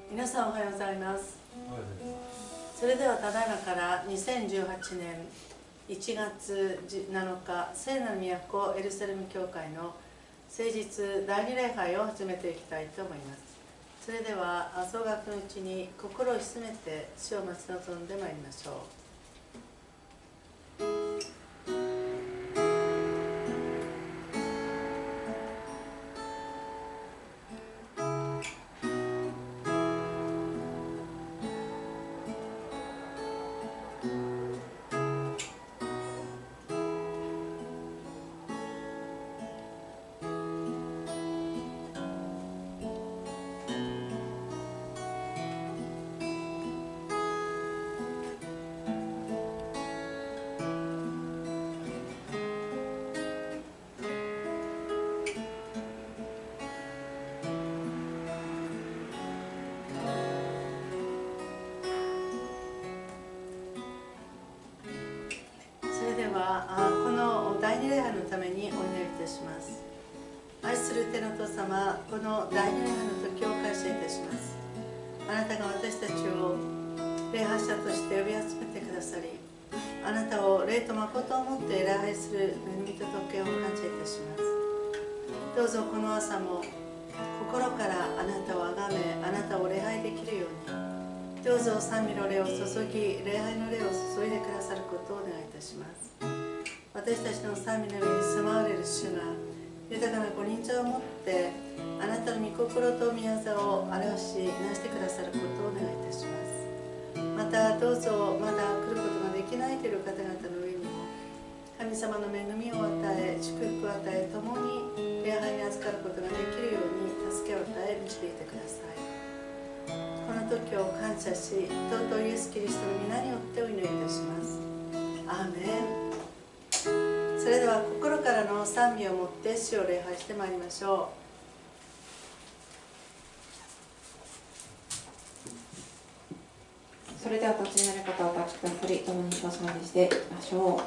皆さんおはようございます。それではただいまから2018年1月7日、聖なる都エルサレム教会の聖日第二礼拝を始めていきたいと思います。それでは総額のうちに心を静めて主を待ち望んでまいりましょう。この第二礼拝のためにお祈りいたします。愛する天のお父様、この第二礼拝の時を感謝いたします。あなたが私たちを礼拝者として呼び集めてくださり、あなたを霊と誠をもって礼拝する恵みと特権を感謝いたします。どうぞこの朝も心からあなたをあがめ、あなたを礼拝できるように、どうぞ賛美の霊を注ぎ、礼拝の霊を注いでくださることをお願いいたします。私たちの賛美の上に住まわれる主が豊かなご臨座をもってあなたの御心と御業を表しなしてくださることをお願いいたします。またどうぞまだ来ることができないという方々の上にも神様の恵みを与え、祝福を与え、共に礼拝に預かることができるように助けを与え導いてください。この時を感謝し、尊いイエス・キリストの皆によってお祈りいたします。アーメン。それでは心からの賛美をもって主を礼拝してまいりましょう。それではお立ちになる方はお立ちくださり、共に主を賛美していきましょう。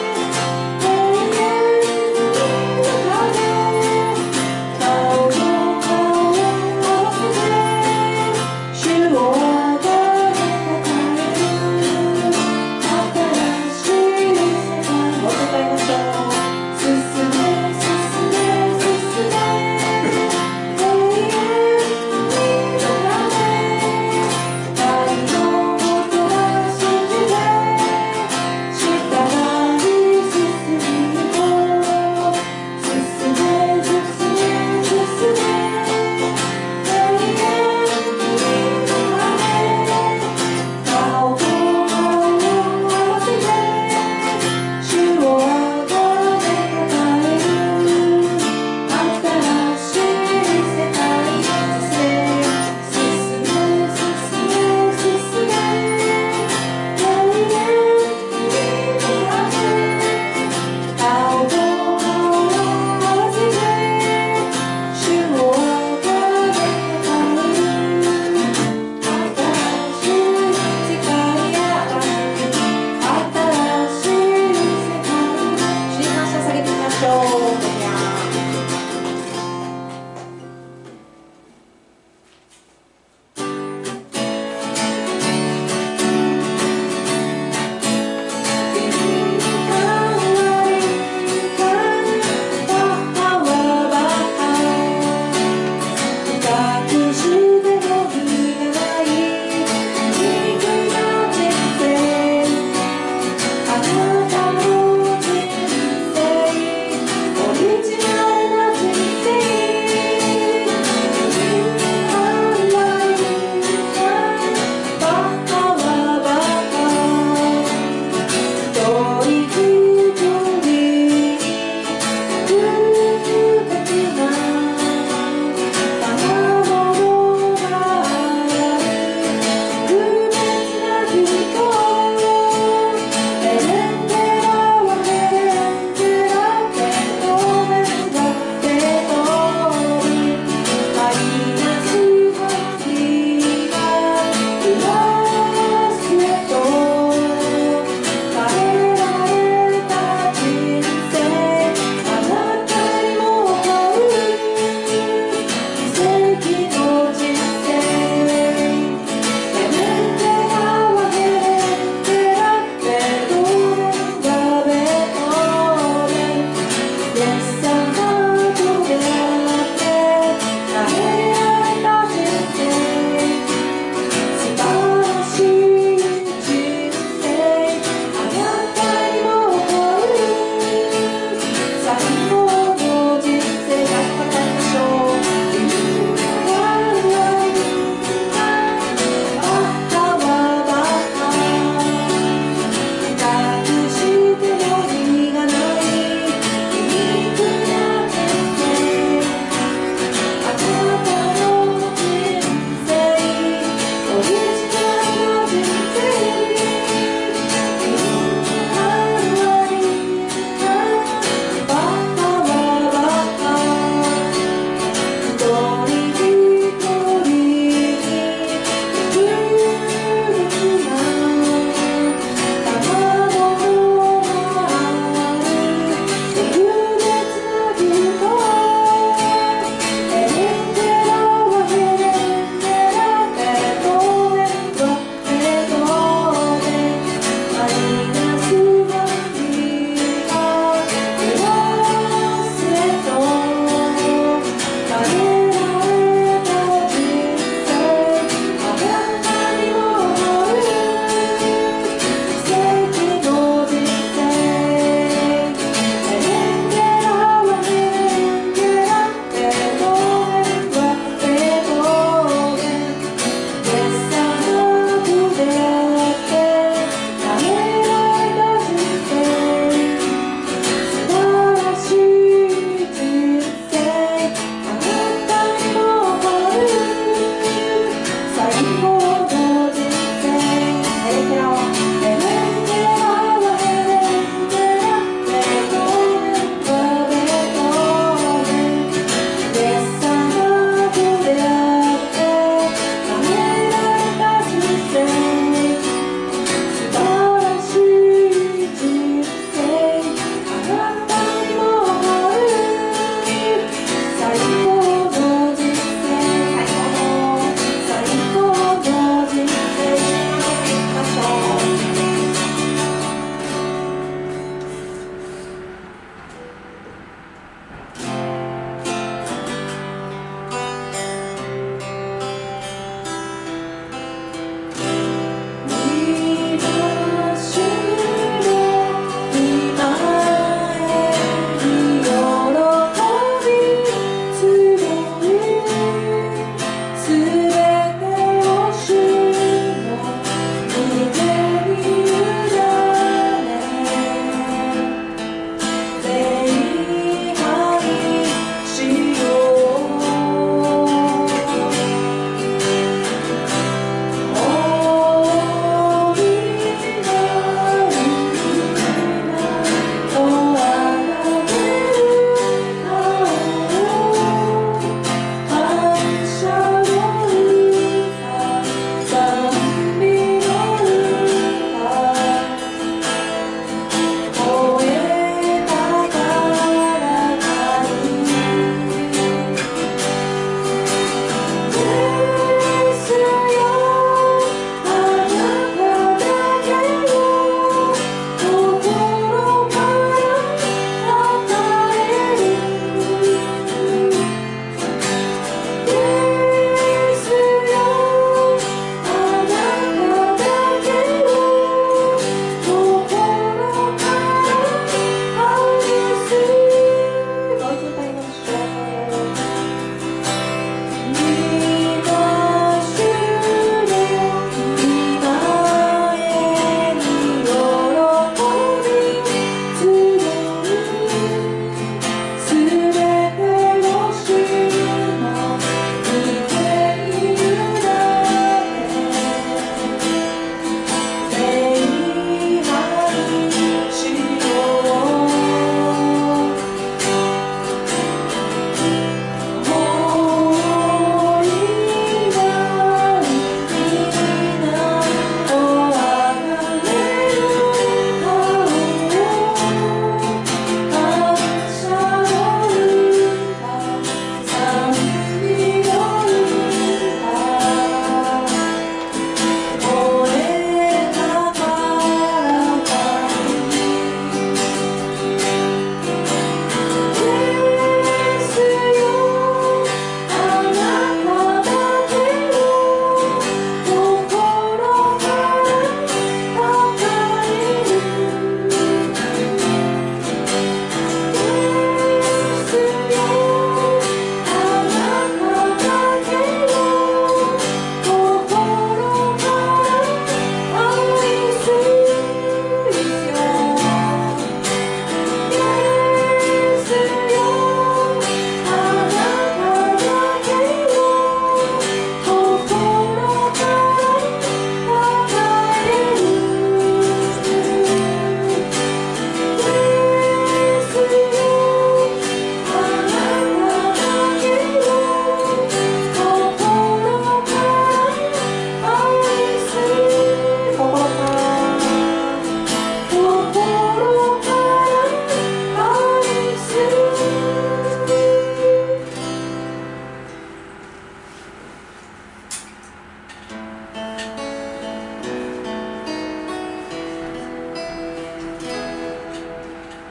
Oh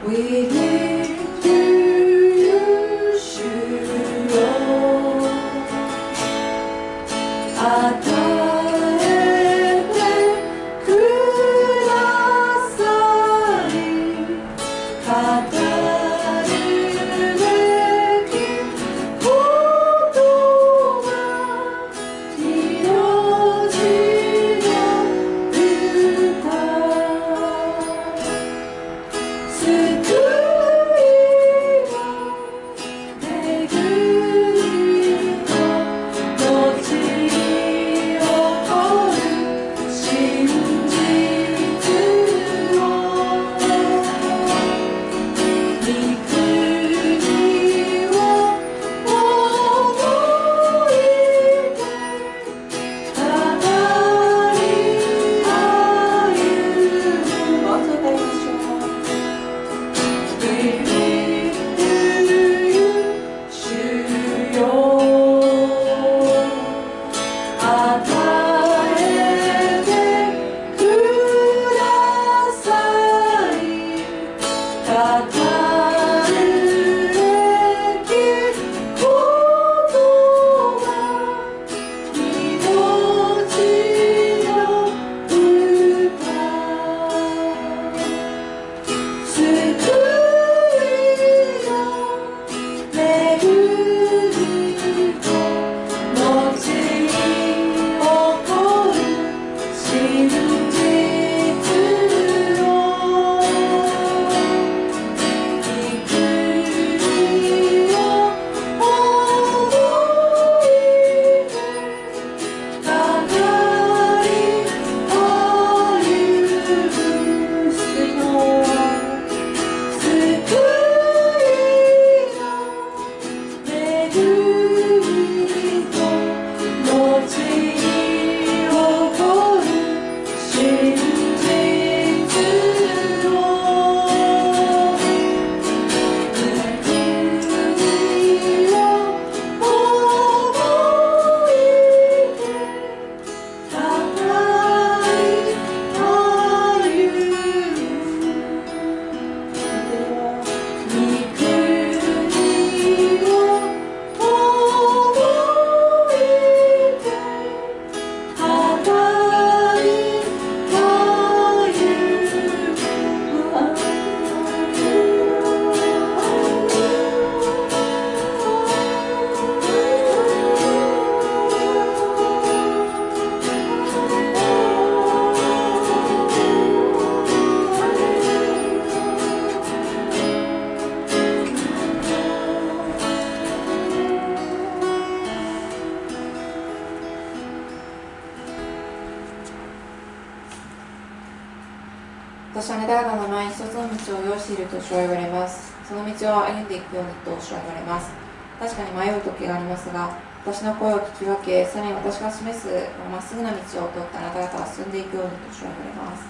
私はあなた方の前に一つの道を用意していると主は言われます。その道を歩んでいくようにと主は言われます。確かに迷う時がありますが、私の声を聞き分け、さらに私が示すまっすぐな道を通ってあなた方は進んでいくようにと主は言われます。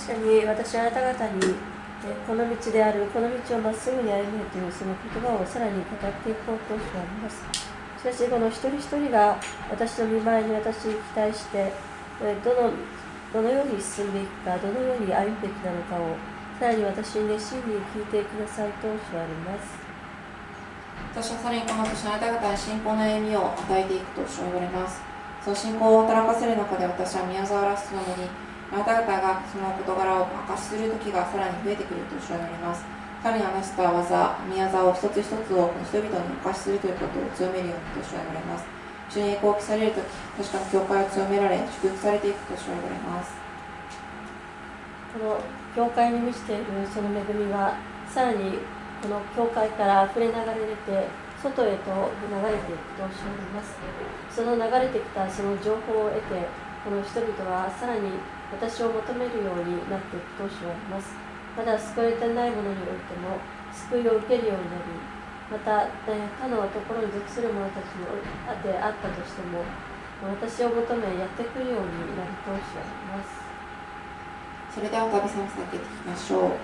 確かに私はあなた方にこの道である、この道をまっすぐに歩めというその言葉をさらに語っていこうと主は言います。しかしこの一人一人が私の見舞いに私に期待してどのように進んでいくか、どのように歩むべきなのかをさらに私に熱心に聞いてくださいと主はあります。 私はさらにこの年あなた方に信仰の歩みを与えていくと主は言われます。その信仰を働かせる中で私は宮沢らすとともにあなた方がその事柄を明かしする時がさらに増えてくると主は言われます。神の話した技、宮沢を一つ一つをこの人々に明かしするということを強めるようにと主は言われます。主に栄光を期されるとき、確かに教会を強められ、祝福されていくと主は言われます。 この教会に満ちているその恵みはさらにこの教会から溢れ流れ出て外へと流れていくと主は言います。その流れてきたその情報を得て、この人々はさらに私を求めるようになっていくと主は言います。まだ救われてないものにおいても救いを受けるようになり、また他のところに属する者たちであったとしても私を求めやってくるようになると主は言います。 それではお旅さんを避けていきましょう。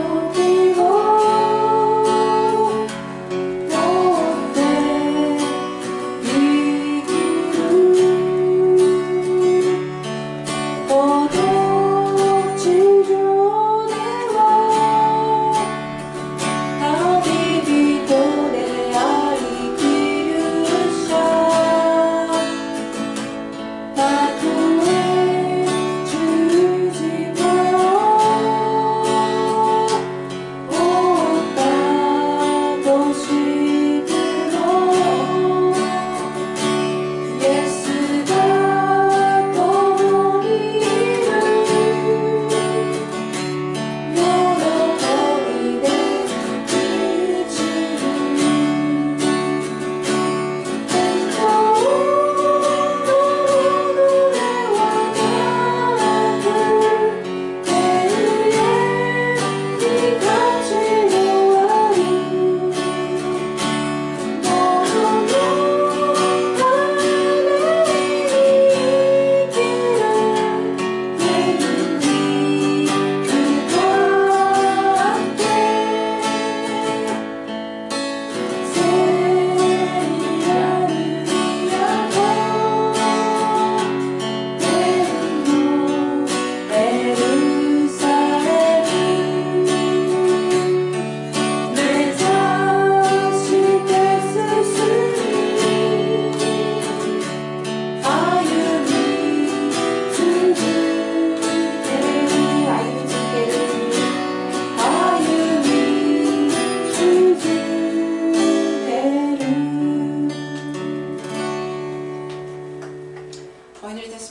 「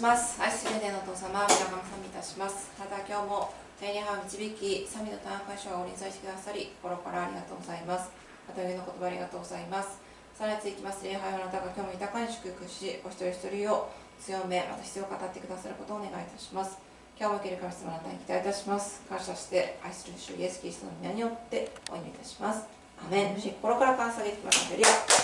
ます。愛する天のお父様、皆様賛美いたします。また今日も礼拝を導き、賛美の単解消を臨在してくださり、心からありがとうございます。また上の言葉ありがとうございます。さらに続きます礼拝をあなたが今日も豊かに祝福し、お一人一人を強め、また必要を語ってくださることをお願いいたします。今日も受ける神様あなたに期待いたします。感謝して愛する主イエスキリストの皆によってお祈りいたします。アメン。心から感謝してください。